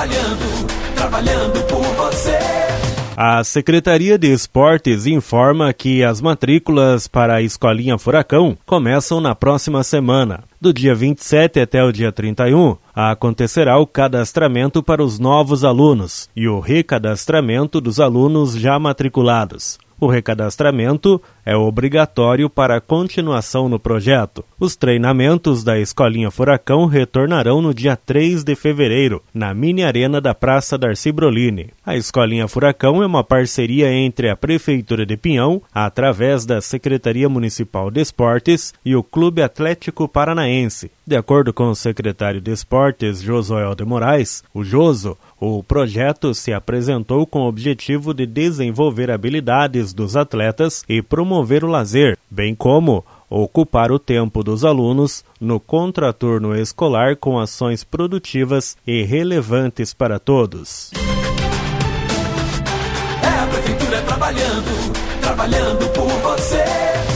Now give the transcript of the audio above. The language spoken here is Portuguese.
trabalhando por você. A Secretaria de Esportes informa que as matrículas para a Escolinha Furacão começam na próxima semana. Do dia 27 até o dia 31, acontecerá o cadastramento para os novos alunos e o recadastramento dos alunos já matriculados. O recadastramento é obrigatório para a continuação no projeto. Os treinamentos da Escolinha Furacão retornarão no dia 3 de fevereiro, na mini arena da Praça Darcy Brolini. A Escolinha Furacão é uma parceria entre a Prefeitura de Pinhão, através da Secretaria Municipal de Esportes, e o Clube Atlético Paranaense. De acordo com o secretário de Esportes, Josuel de Moraes, o Joso, o projeto se apresentou com o objetivo de desenvolver habilidades dos atletas e promover o lazer, bem como ocupar o tempo dos alunos no contraturno escolar com ações produtivas e relevantes para todos. É a Prefeitura trabalhando por você.